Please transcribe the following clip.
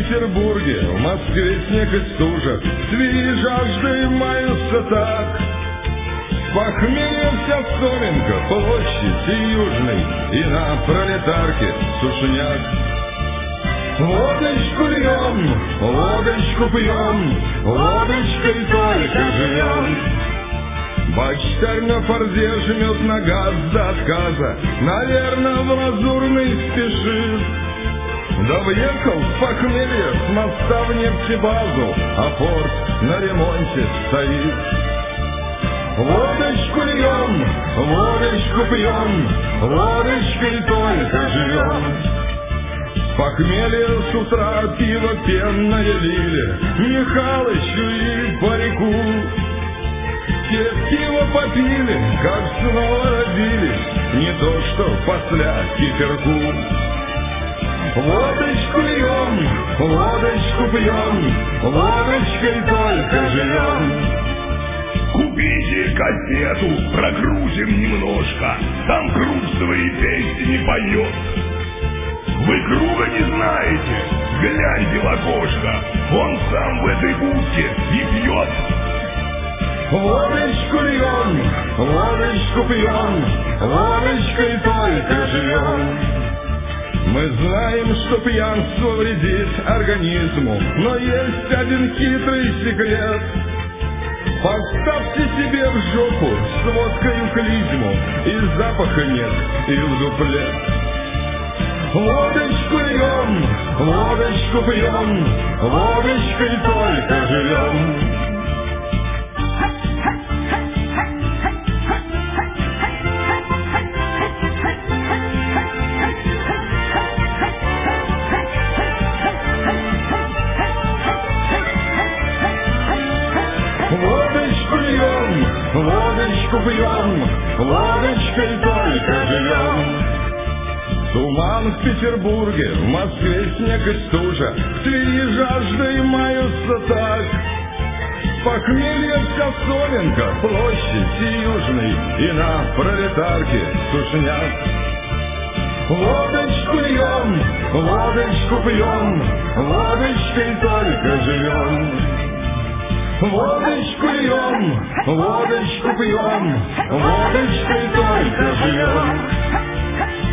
Петербурге, в Москве снег и стужа, в Твери жаждой маются так. С похмелья вся Совенка, площадь и Южный, и на Пролетарке сушняк. Водочку льем, водочку пьем, водочкой только живем. Бочтарь на форзе жмет на газ до отказа, наверно, в Лазурный спешит. Да въехал с похмелья с моста в нефтебазу, а порт на ремонте стоит. Водочку льем, водочку пьем, водочкой только живем. С похмелья с утра пиво пенное лили Михалычу и парику. Все пиво попили, как снова родились, не то что после киперку. Водочку льем, водочку пьем, водочкой только живем. Купите кассету, прогрузим немножко, там Круг свои песни поет. Вы Круга не знаете, гляньте в окошко, он сам в этой будке и пьет. Водочку льем, водочку пьем, водочкой только живем. Мы знаем, что пьянство вредит организму, но есть один хитрый секрет. Поставьте себе в жопу с водкой клизму, и запаха нет, и в дуплет. Водочку льем, водочку пьем, водочкой только живем. Водочку льем, водочку пьем, водочкой только живем. Туман в Петербурге, в Москве снег и стужа, в Твери жаждой маются так. С похмелья вся Совенка, площадь и Южный, и на Пролетарке сушняк. Водочку льем, водочку пьем, водочкой только живем. Водочку льем, водочку пьем, водочкой только живем.